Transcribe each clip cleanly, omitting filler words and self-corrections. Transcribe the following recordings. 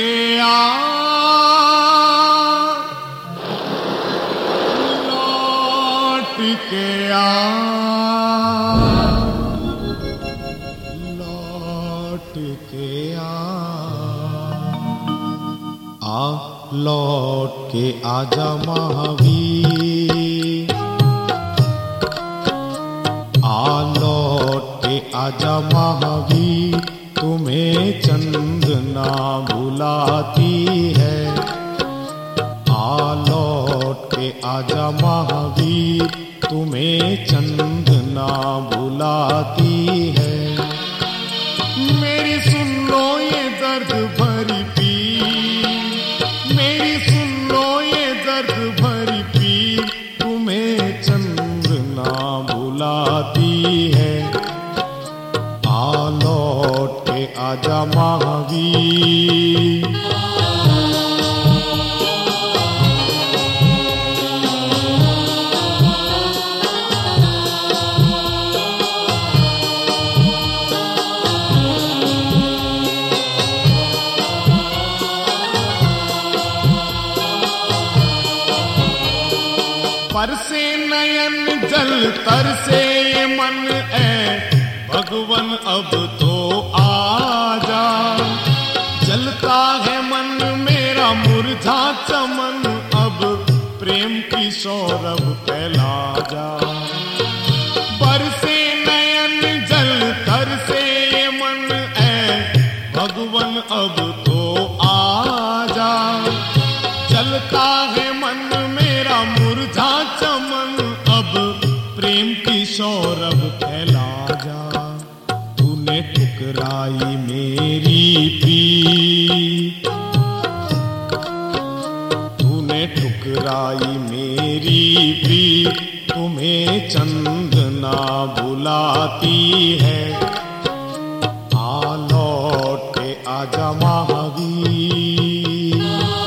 के आ, लौट के आ, लौट के आ लौट के आजा महावीर, लौट के आजा महावीर, तुम्हें चंदना बुलाती है। लौट के आजा महावीर, तुम्हें चंदना बुलाती है। मेरी सुन लो ये दर्द भरी पीर, मेरी सुन लो ये दर्द भरी पीर, तुम्हें चंदना बुलाती है। लौट के आजा महावीर। परसे नयन जल तरसे ये मन है, भगवन अब तो आजा। जलता है मन मेरा मुरझा चमन, अब प्रेम की सौरभ फैला जा। बरसे नयन जल तरसे ये मन है, भगवन अब तो आजा। जलता है मन मेरा मुरझा चमन, अब प्रेम की सौरभ फैला जा। तूने ठुकराई मेरी पीर, तूने ठुकराई मेरी पीर, तुम्हें चंदना बुलाती है। लौट के आजा महावीर।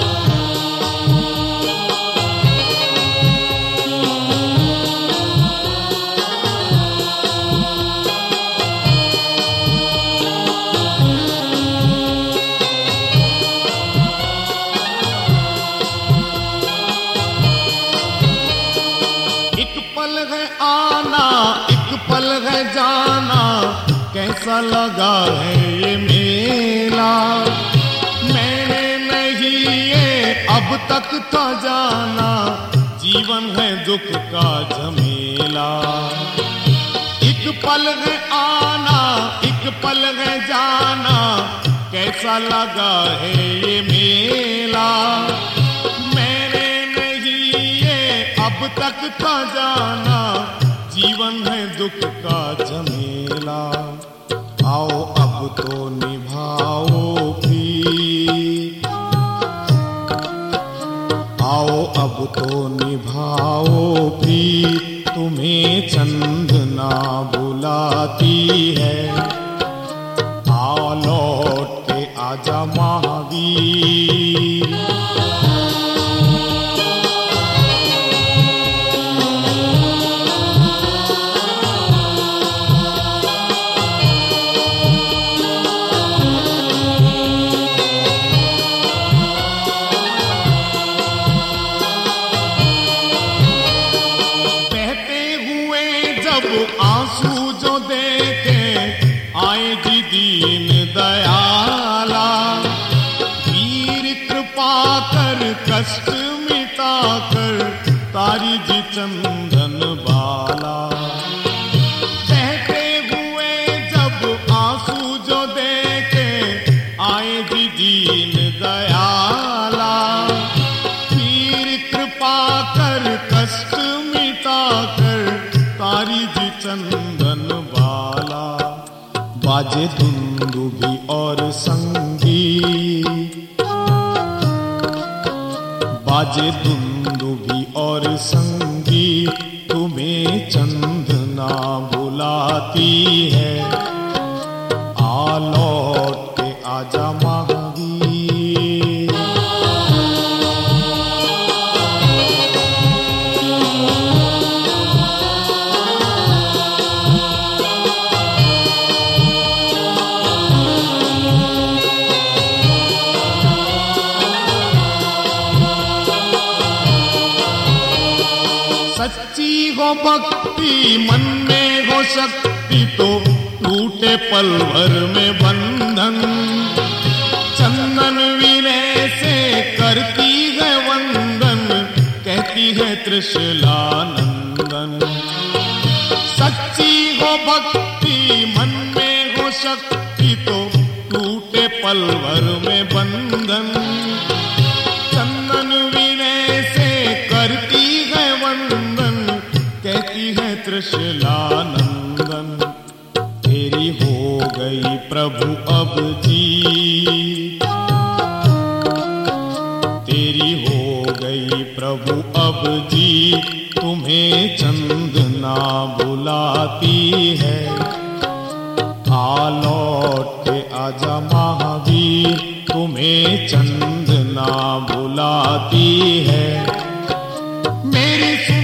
पल है जाना, कैसा लगा है ये मेला। मैंने नहीं ये अब तक था जाना, जीवन है दुख का झमेला। एक पल है आना, एक पल है जाना, कैसा लगा है ये मेला। मैंने नहीं ये अब तक था जाना, जीवन है दुख का झमेला। आओ अब तो निभाओ प्रीत, आओ अब तो निभाओ प्रीत, तुम्हें चंदना बुलाती है। लौट के आजा महावीर। आंसू जो देखे आए जी दीन दयाला, वीर कृपा कर कष्ट मिटा कर, तारी जी चंदन बाला। बहते हुए जब आंसू जो देखे आए जी दीन दयाला, वीर कृपा कर कष्ट मिटा कर, तारी जी चंदन बाला। बाजे दुंदुभी और संगीत, बाजे दुंदुभी और संगीत, तुम्हें चंदना बुलाती है। लौट के आजा महावीर। भक्ति मन में हो शक्ति तो टूटे पल भर में बंधन। चंदन विनय से करती है वंदन, कहती है त्रिशला नंदन। सच्ची हो भक्ति मन में हो शक्ति तो टूटे पल भर में बंधन। चंदन विनय से करती है वंदन, कहती है त्रिशला नंदन। तेरी हो गई प्रभु अब जीत, तेरी हो गई प्रभु अब जीत, तुम्हें चंदना बुलाती है। आ लौट के आजा महावीर, तुम्हें चंदना बुलाती है। मेरी